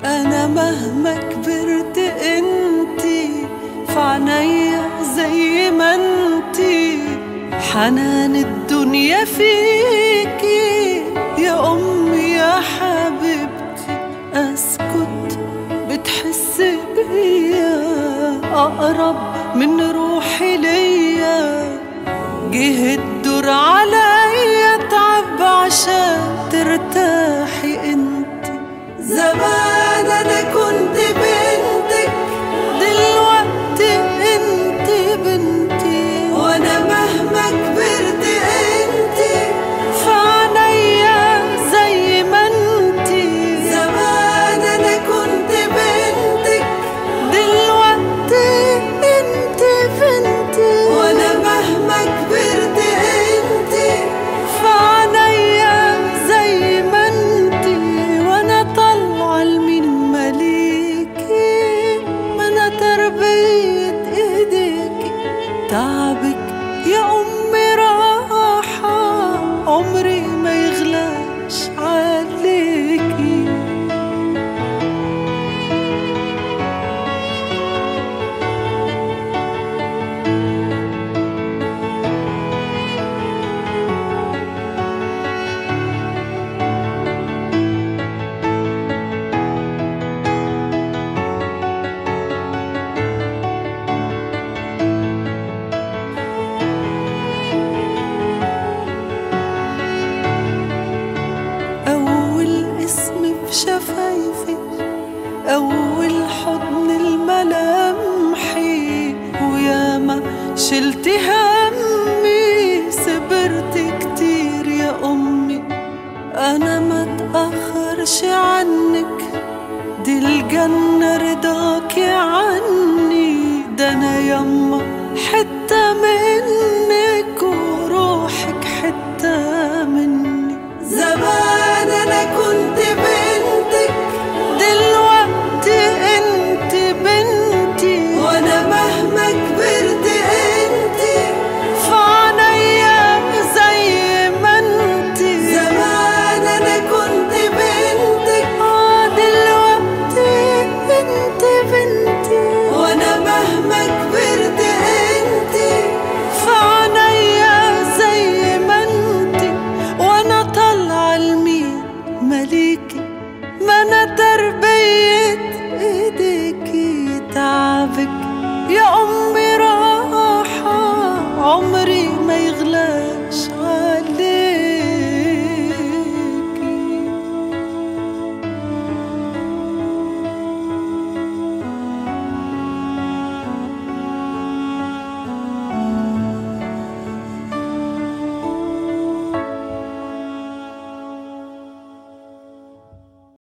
أنا مهما كبرت انتي في عينيا زي ما انتي، حنان الدنيا فيكي يا أمي يا حبيبتي. أسكت بتحس بيا أقرب من روحي ليا، جه الدور عليا تعب عشان ترتاحي انتي. زمان أنا كنت بنتك، دلوقتي انتي بنتي، وأنا مهما كبرت انتي في عينيا زي ما انتي. زمان أنا كنت بنتك، دلوقتي انتي بنتي، وأنا مهما كبرت انتي في عينيا زي ما انتي. وأنا طالعة لمين مليكي، ما أنا تربية ايديكي. تعبك يا أمي راحة، عمري ما يغلاش عليكي. شفايفي أول حضن الملامحي، وياما شلت همي صبرت كتير يا أمي. أنا ما تأخرش عنك، دي الجنة رضاكي عني. ده أنا يما حتة مني